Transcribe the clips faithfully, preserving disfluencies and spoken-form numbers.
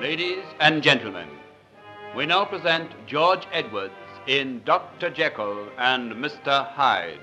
Ladies and gentlemen, we now present George Edwards in Doctor Jekyll and Mister Hyde.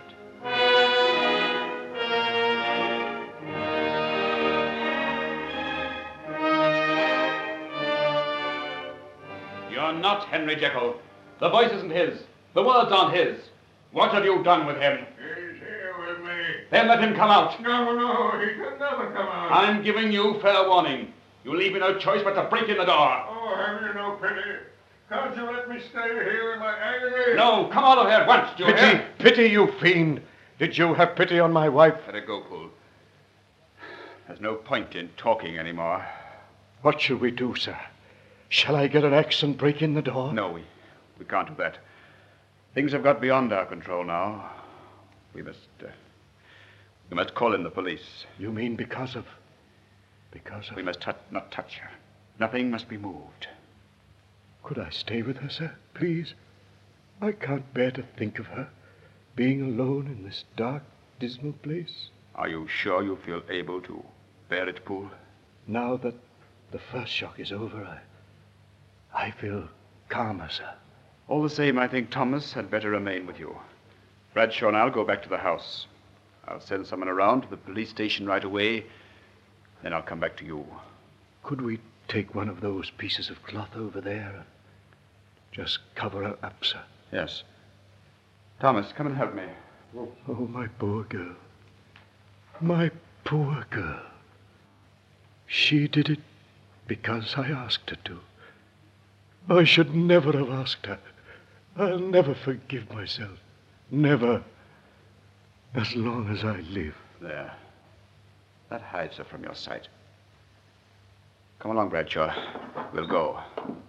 You're not Henry Jekyll. The voice isn't his. The words aren't his. What have you done with him? He's here with me. Then let him come out. No, no, he can never come out. I'm giving you fair warning. You leave me no choice but to break in the door. Oh, have you no pity? Can't you let me stay here in my agony? No, come out of here at once, do you Pity, hear? pity, you fiend. Did you have pity on my wife? Let it go, Poole. There's no point in talking anymore. What shall we do, sir? Shall I get an axe and break in the door? No, we, we can't do that. Things have got beyond our control now. We must, uh, we must call in the police. You mean because of... Because of... We must tu- not touch her. Nothing must be moved. Could I stay with her, sir, please? I can't bear to think of her being alone in this dark, dismal place. Are you sure you feel able to bear it, Poole? Now that the first shock is over, I... I feel calmer, sir. All the same, I think Thomas had better remain with you. Bradshaw and I'll go back to the house. I'll send someone around to the police station right away. Then I'll come back to you. Could we take one of those pieces of cloth over there and just cover her up, sir? Yes. Thomas, come and help me. Oh, oh, my poor girl. My poor girl. She did it because I asked her to. I should never have asked her. I'll never forgive myself. Never. As long as I live. There. That hides her from your sight. Come along, Bradshaw. We'll go.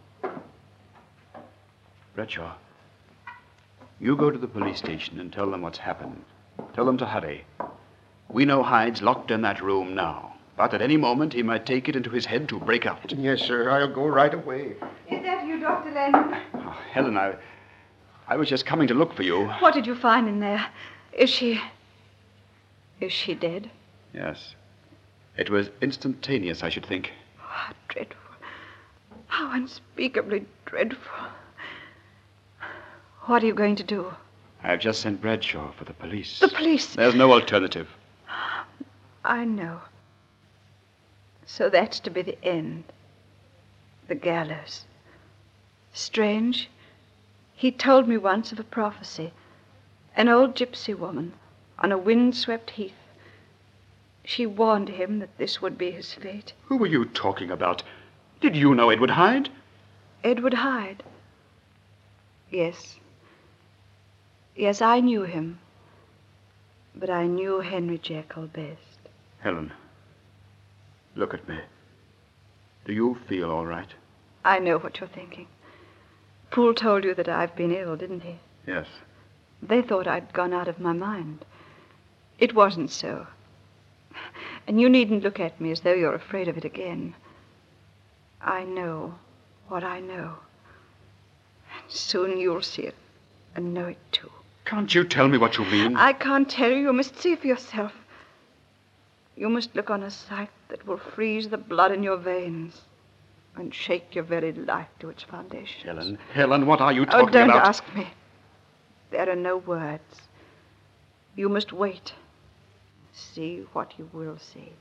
Bradshaw, you go to the police station and tell them what's happened. Tell them to hurry. We know Hyde's locked in that room now, but at any moment he might take it into his head to break out. Yes, sir. I'll go right away. Is that you, Doctor Lennon? Oh, Helen, I, I was just coming to look for you. What did you find in there? Is she... Is she dead? Yes. It was instantaneous, I should think. How dreadful. How unspeakably dreadful. What are you going to do? I've just sent Bradshaw for the police. The police? There's no alternative. I know. So that's to be the end. The gallows. Strange. He told me once of a prophecy. An old gypsy woman on a wind-swept heath. She warned him that this would be his fate. Who were you talking about? Did you know Edward Hyde? Edward Hyde? Yes. Yes, I knew him. But I knew Henry Jekyll best. Helen, look at me. Do you feel all right? I know what you're thinking. Poole told you that I've been ill, didn't he? Yes. They thought I'd gone out of my mind. It wasn't so. And you needn't look at me as though you're afraid of it again. I know what I know. And soon you'll see it and know it too. Can't you tell me what you mean? I can't tell you. You must see for yourself. You must look on a sight that will freeze the blood in your veins and shake your very life to its foundations. Helen, Helen, what are you talking Oh, don't about? ask me. There are no words. You must wait. See what you will see.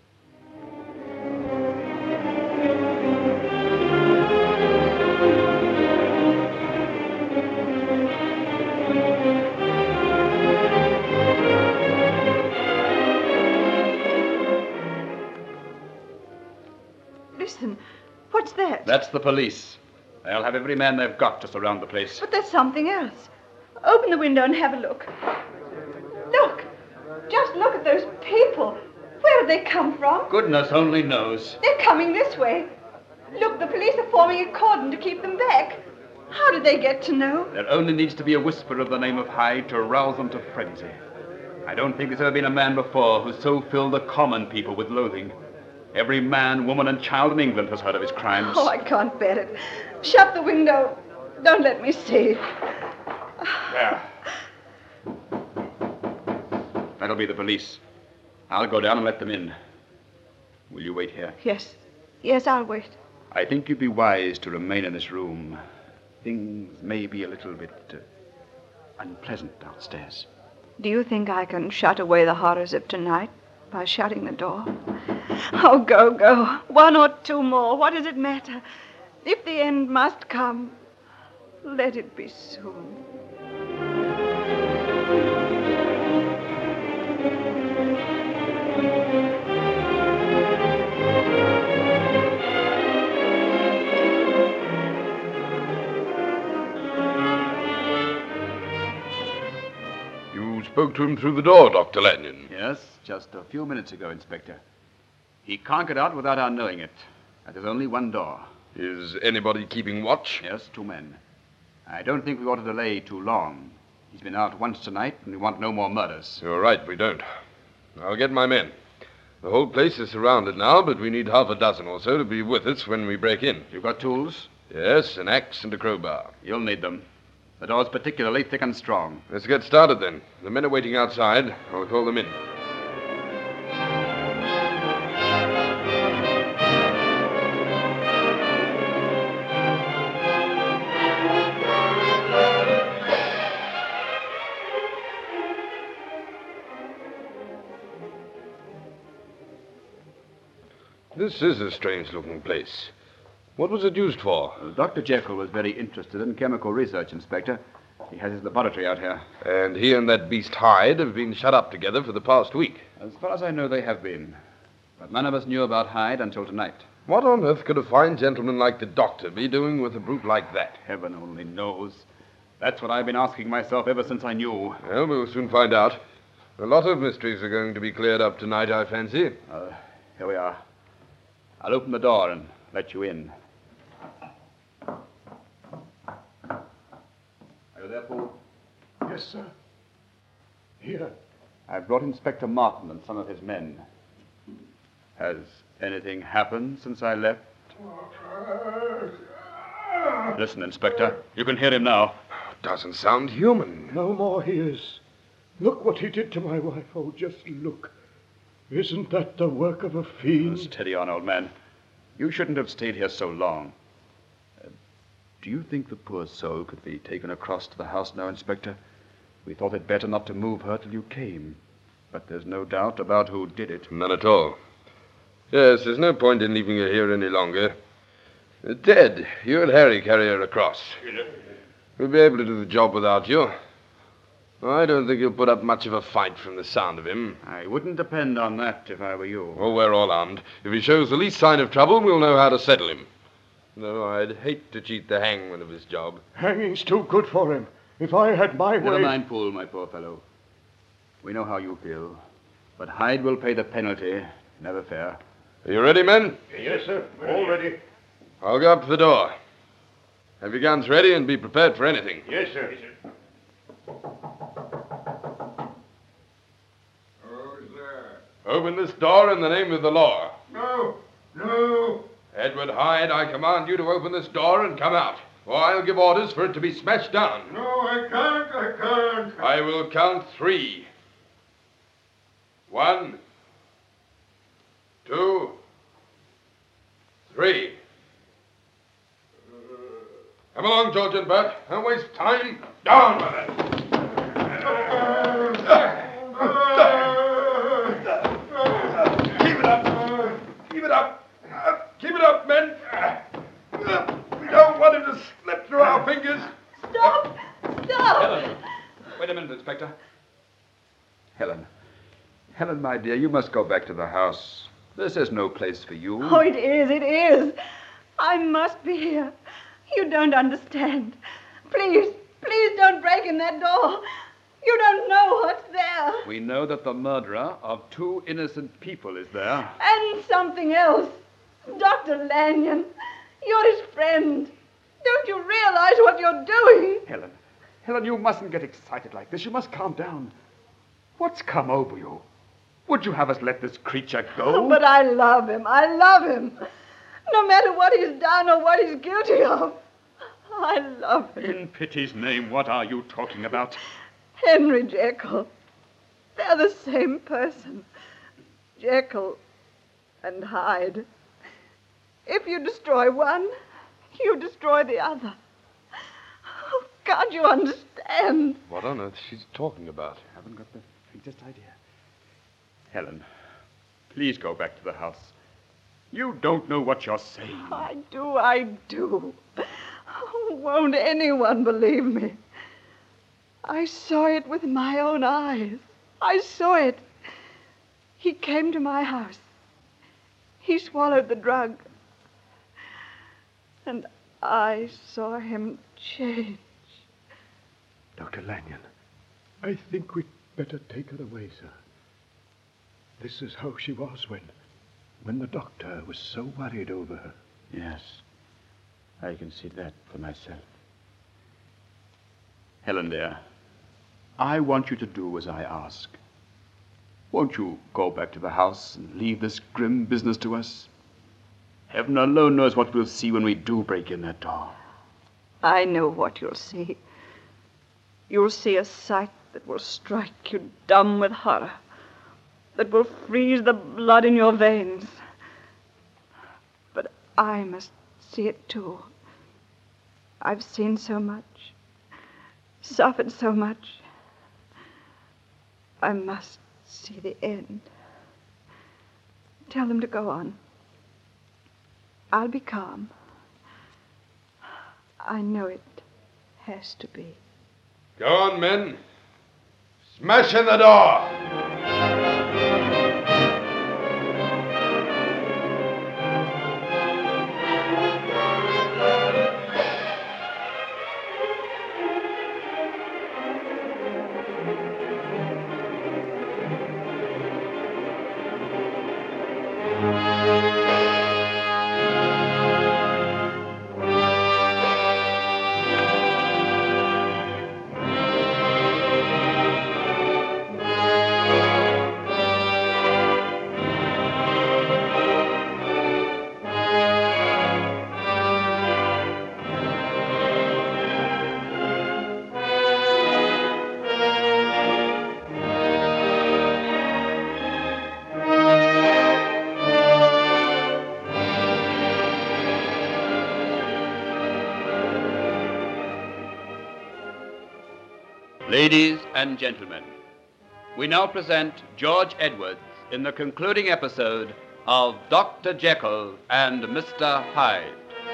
Listen, what's that? That's the police. They'll have every man they've got to surround the place. But there's something else. Open the window and have a look. Look! Just look at those people. Where did they come from? Goodness only knows. They're coming this way. Look, the police are forming a cordon to keep them back. How did they get to know? There only needs to be a whisper of the name of Hyde to rouse them to frenzy. I don't think there's ever been a man before who so filled the common people with loathing. Every man, woman, and child in England has heard of his crimes. Oh, I can't bear it. Shut the window. Don't let me see. There. That'll be the police. I'll go down and let them in. Will you wait here? Yes. Yes, I'll wait. I think you'd be wise to remain in this room. Things may be a little bit uh, unpleasant downstairs. Do you think I can shut away the horrors of tonight by shutting the door? Oh, go, go. One or two more. What does it matter? If the end must come, let it be soon. You spoke to him through the door, Doctor Lanyon. Yes, just a few minutes ago, Inspector. He can't get out without our knowing it. And there's only one door. Is anybody keeping watch? Yes, two men. I don't think we ought to delay too long. He's been out once tonight, and we want no more murders. You're right, we don't. I'll get my men. The whole place is surrounded now, but we need half a dozen or so to be with us when we break in. You've got tools? Yes, an axe and a crowbar. You'll need them. The door's particularly thick and strong. Let's get started then. The men are waiting outside. I'll call them in. This is a strange-looking place. What was it used for? Well, Doctor Jekyll was very interested in chemical research, Inspector. He has his laboratory out here. And he and that beast Hyde have been shut up together for the past week. As far as I know, they have been. But none of us knew about Hyde until tonight. What on earth could a fine gentleman like the doctor be doing with a brute like that? Heaven only knows. That's what I've been asking myself ever since I knew. Well, we'll soon find out. A lot of mysteries are going to be cleared up tonight, I fancy. Uh, here we are. I'll open the door and let you in. Are you there, Paul? Yes, sir. Here. I've brought Inspector Martin and some of his men. Has anything happened since I left? Listen, Inspector. You can hear him now. Doesn't sound human. No more he is. Look what he did to my wife. Oh, just look. Isn't that the work of a fiend? Steady on, old man. You shouldn't have stayed here so long. Uh, do you think the poor soul could be taken across to the house now, Inspector? We thought it better not to move her till you came. But there's no doubt about who did it. None at all. Yes, there's no point in leaving her here any longer. Uh, Ted, you and Harry carry her across. We'll be able to do the job without you. I don't think he'll put up much of a fight from the sound of him. I wouldn't depend on that if I were you. Oh, we're all armed. If he shows the least sign of trouble, we'll know how to settle him. Though I'd hate to cheat the hangman of his job. Hanging's too good for him. If I had my way... Never mind, Poole, my poor fellow. We know how you feel. But Hyde will pay the penalty. Never fair. Are you ready, men? Yes, sir. All ready. I'll go up to the door. Have your guns ready and be prepared for anything. Yes, sir. Who's there? Open this door in the name of the law. No, no. Edward Hyde, I command you to open this door and come out, or I'll give orders for it to be smashed down. No, I can't, I can't. I will count three. One, two, three. Come along, George and Bert. Don't waste time. Down with it. Keep it up. Keep it up. Uh, keep it up, men. Uh, we don't want him to slip through our fingers. Stop! Stop! Helen! Wait a minute, Inspector. Helen. Helen, my dear, you must go back to the house. This is no place for you. Oh, it is, it is. I must be here. You don't understand. Please, please don't break in that door. You don't know what's there. We know that the murderer of two innocent people is there. And something else. Doctor Lanyon, you're his friend. Don't you realize what you're doing? Helen, Helen, you mustn't get excited like this. You must calm down. What's come over you? Would you have us let this creature go? But I love him. I love him. No matter what he's done or what he's guilty of. I love him. In pity's name, what are you talking about? Henry Jekyll. They're the same person. Jekyll and Hyde. If you destroy one, you destroy the other. Oh, can't you understand? What on earth she's talking about? I haven't got the faintest idea. Helen, please go back to the house. You don't know what you're saying. I do, I do. Oh, won't anyone believe me? I saw it with my own eyes. I saw it. He came to my house. He swallowed the drug. And I saw him change. Doctor Lanyon, I think we'd better take her away, sir. This is how she was when, when the doctor was so worried over her. Yes, I can see that for myself. Helen, dear, I want you to do as I ask. Won't you go back to the house and leave this grim business to us? Heaven alone knows what we'll see when we do break in that door. I know what you'll see. You'll see a sight that will strike you dumb with horror, that will freeze the blood in your veins. But I must see it too. I've seen so much, suffered so much. I must see the end. Tell them to go on. I'll be calm. I know it has to be. Go on, men. Smash in the door! Ladies and gentlemen, we now present George Edwards in the concluding episode of Doctor Jekyll and Mister Hyde.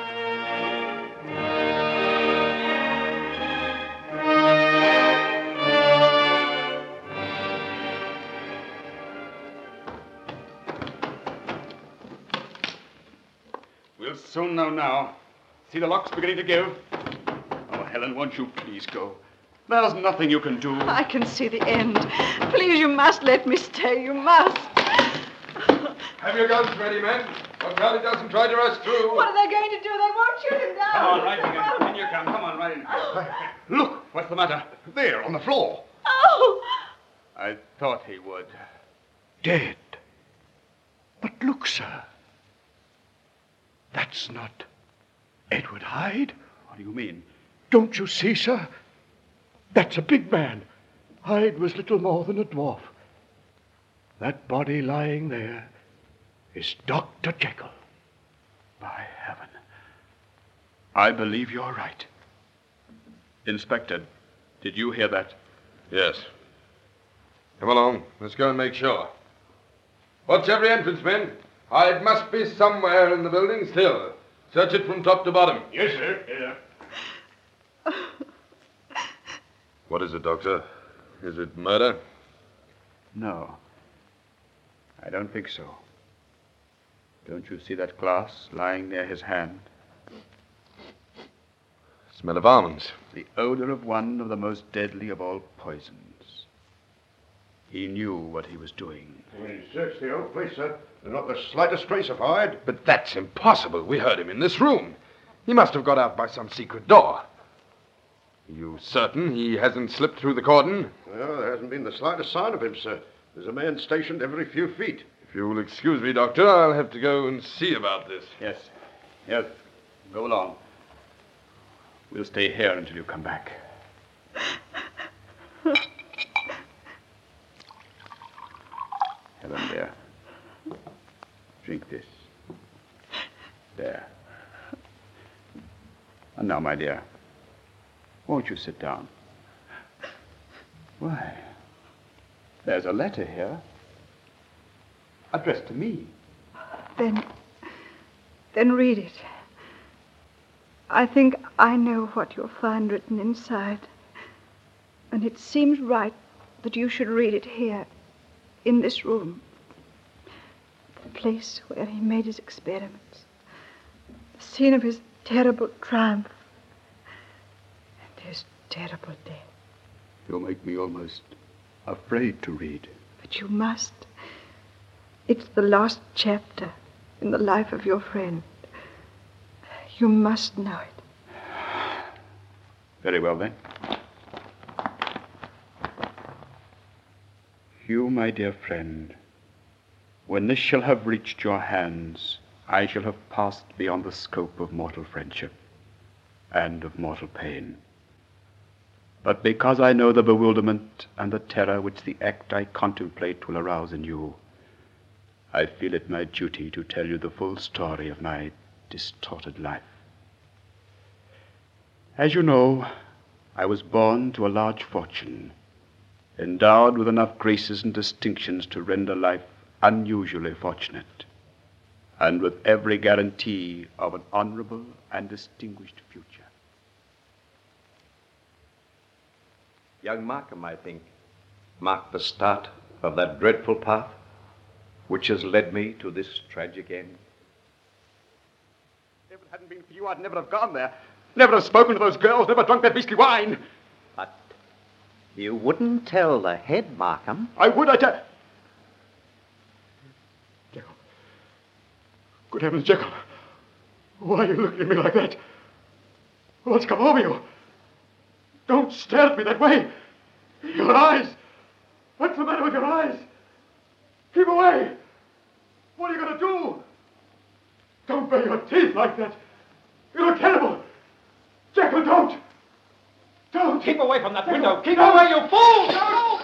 We'll soon know now. See the lock's beginning to give. Oh, Helen, won't you please go? There's nothing you can do. I can see the end. Please, you must let me stay. You must. Have your guns ready, men. What Charlie doesn't try to rush through. What are they going to do? They won't shoot him down. Come on, right in. In you come. Come on, right in. Look, what's the matter? There, on the floor. Oh! I thought he would. Dead. But look, sir. That's not Edward Hyde. What do you mean? Don't you see, sir? That's a big man. Hyde was little more than a dwarf. That body lying there is Doctor Jekyll. By heaven. I believe you're right. Inspector, did you hear that? Yes. Come along. Let's go and make sure. Watch every entrance, men. Hyde must be somewhere in the building still. Search it from top to bottom. Yes, sir. Yeah. What is it, Doctor? Is it murder? No. I don't think so. Don't you see that glass lying near his hand? Smell of almonds. The odor of one of the most deadly of all poisons. He knew what he was doing. When he searched the old place, sir, there's not the slightest trace of Hyde. But that's impossible. We heard him in this room. He must have got out by some secret door. Are you certain he hasn't slipped through the cordon? Well, there hasn't been the slightest sign of him, sir. There's a man stationed every few feet. If you will excuse me, Doctor, I'll have to go and see about this. Yes. Yes. Go along. We'll stay here until you come back. Helen, dear. Drink this. There. And now, my dear, won't you sit down? Why, there's a letter here. Addressed to me. Then, then read it. I think I know what you'll find written inside. And it seems right that you should read it here, in this room. The place where he made his experiments. The scene of his terrible triumph. And his terrible death. You'll make me almost afraid to read. But you must. It's the last chapter in the life of your friend. You must know it. Very well, then. You, my dear friend, when this shall have reached your hands, I shall have passed beyond the scope of mortal friendship and of mortal pain. But because I know the bewilderment and the terror which the act I contemplate will arouse in you, I feel it my duty to tell you the full story of my distorted life. As you know, I was born to a large fortune, endowed with enough graces and distinctions to render life unusually fortunate, and with every guarantee of an honorable and distinguished future. Young Markham, I think, marked the start of that dreadful path which has led me to this tragic end. If it hadn't been for you, I'd never have gone there. Never have spoken to those girls, never drunk that beastly wine. But you wouldn't tell the head, Markham. I would, I tell... Jekyll. Good heavens, Jekyll. Why are you looking at me like that? What's come over you? Don't stare at me that way. Your eyes. What's the matter with your eyes? Keep away. What are you going to do? Don't bare your teeth like that. You look terrible. Jekyll, don't. Don't. Keep away from that Jekyll, window. Keep away, you fool. No!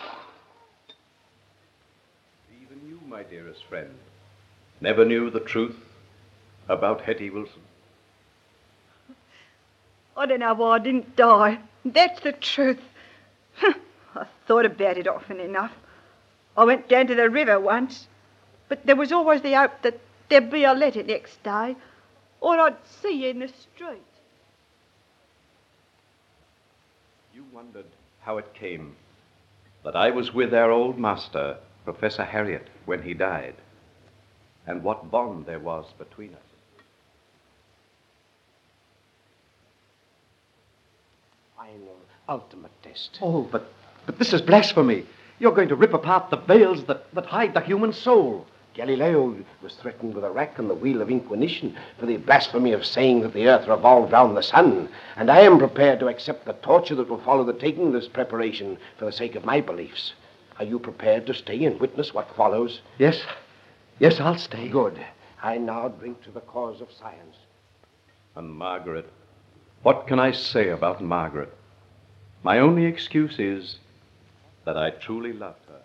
Even you, my dearest friend, never knew the truth about Hetty Wilson. I don't know why I didn't die. That's the truth. I thought about it often enough. I went down to the river once, but there was always the hope that there'd be a letter next day, or I'd see you in the street. You wondered how it came that I was with our old master, Professor Harriot, when he died, and what bond there was between us. Final, ultimate test. Oh, but, but this is blasphemy. You're going to rip apart the veils that, that hide the human soul. Galileo was threatened with a rack and the wheel of inquisition for the blasphemy of saying that the earth revolved round the sun, and I am prepared to accept the torture that will follow the taking of this preparation for the sake of my beliefs. Are you prepared to stay and witness what follows? Yes. Yes, I'll stay. Good. I now drink to the cause of science. And Margaret, what can I say about Margaret? My only excuse is that I truly loved her.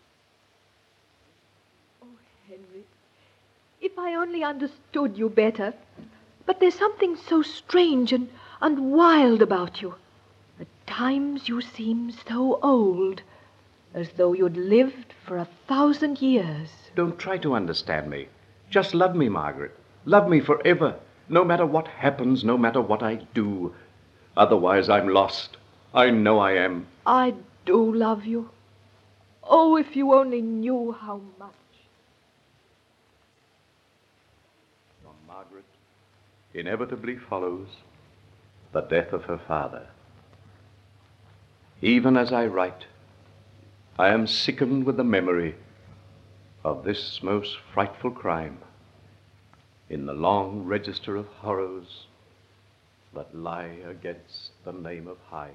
Oh, Henry, if I only understood you better. But there's something so strange and, and wild about you. At times you seem so old, as though you'd lived for a thousand years. Don't try to understand me. Just love me, Margaret. Love me forever, no matter what happens, no matter what I do. Otherwise, I'm lost. I know I am. I do love you. Oh, if you only knew how much. From Margaret inevitably follows the death of her father. Even as I write, I am sickened with the memory of this most frightful crime in the long register of horrors that lie against the name of Hyde.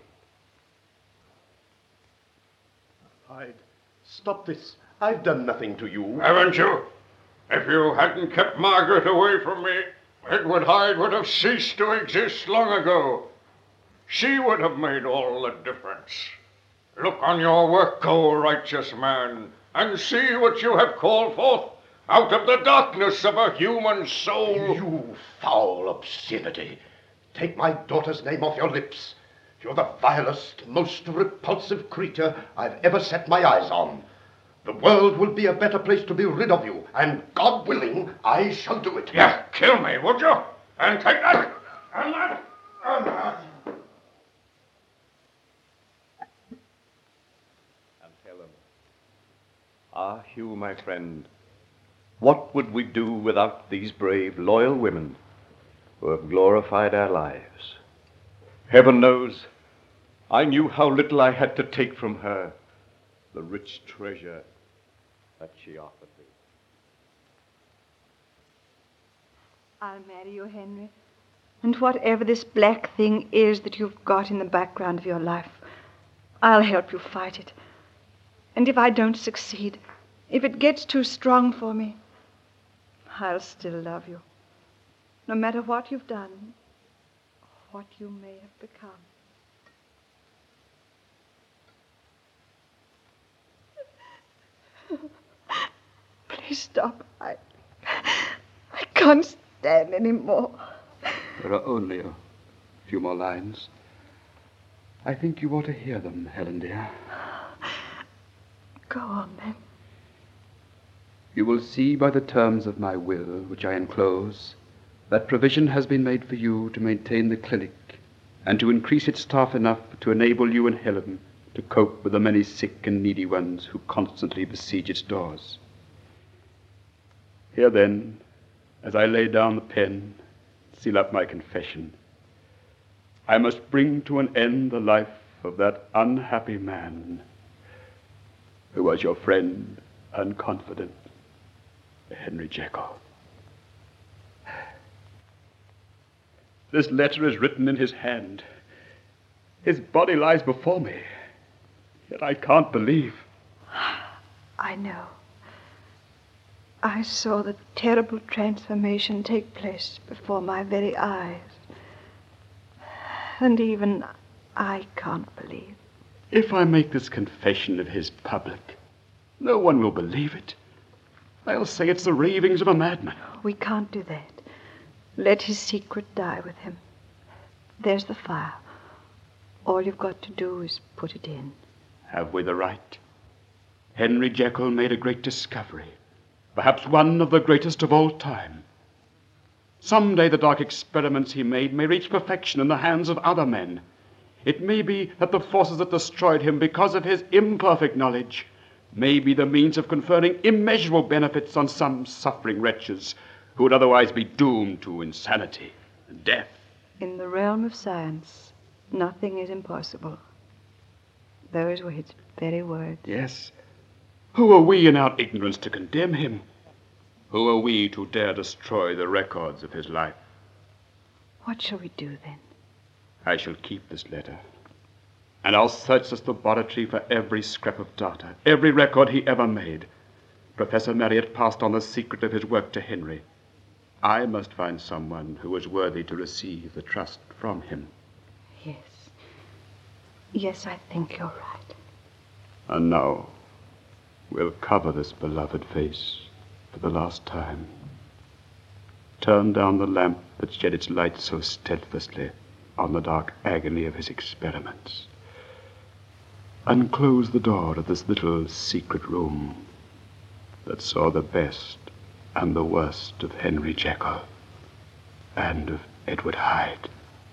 Hyde, stop this. I've done nothing to you. Haven't you? If you hadn't kept Margaret away from me, Edward Hyde would have ceased to exist long ago. She would have made all the difference. Look on your work, O righteous man, and see what you have called forth, out of the darkness of a human soul. You foul obscenity. Take my daughter's name off your lips. You're the vilest, most repulsive creature I've ever set my eyes on. The world will be a better place to be rid of you, and God willing, I shall do it. Yeah, kill me, would you? And take that, and that, and that. And Helen. Ah, Hugh, my friend, what would we do without these brave, loyal women who have glorified our lives? Heaven knows, I knew how little I had to take from her, the rich treasure that she offered me. I'll marry you, Henry. And whatever this black thing is that you've got in the background of your life, I'll help you fight it. And if I don't succeed, if it gets too strong for me, I'll still love you. No matter what you've done, what you may have become. Please stop. I, I can't stand any more. There are only a few more lines. I think you ought to hear them, Helen, dear. Go on, then. You will see by the terms of my will, which I enclose, that provision has been made for you to maintain the clinic and to increase its staff enough to enable you and Helen to cope with the many sick and needy ones who constantly besiege its doors. Here, then, as I lay down the pen, seal up my confession, I must bring to an end the life of that unhappy man who was your friend and confidant, Henry Jekyll. This letter is written in his hand. His body lies before me, yet I can't believe. I know. I saw the terrible transformation take place before my very eyes. And even I can't believe. If I make this confession of his public, no one will believe it. They'll say it's the ravings of a madman. We can't do that. Let his secret die with him. There's the fire. All you've got to do is put it in. Have we the right? Henry Jekyll made a great discovery, perhaps one of the greatest of all time. Someday the dark experiments he made may reach perfection in the hands of other men. It may be that the forces that destroyed him because of his imperfect knowledge may be the means of conferring immeasurable benefits on some suffering wretches who would otherwise be doomed to insanity and death. In the realm of science, nothing is impossible. Those were his very words. Yes. Who are we in our ignorance to condemn him? Who are we to dare destroy the records of his life? What shall we do then? I shall keep this letter, and I'll search this laboratory for every scrap of data, every record he ever made. Professor Marriott passed on the secret of his work to Henry. I must find someone who is worthy to receive the trust from him. Yes. Yes, I think you're right. And now, we'll cover this beloved face for the last time. Turn down the lamp that shed its light so steadfastly on the dark agony of his experiments. And close the door of this little secret room that saw the best and the worst of Henry Jekyll and of Edward Hyde.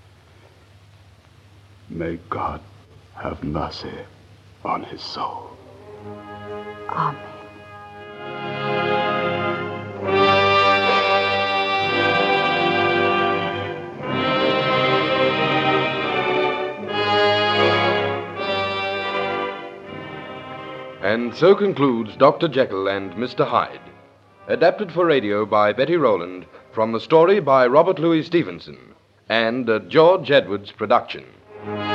May God have mercy on his soul. Amen. And so concludes Doctor Jekyll and Mister Hyde, adapted for radio by Betty Rowland from the story by Robert Louis Stevenson and a George Edwards production.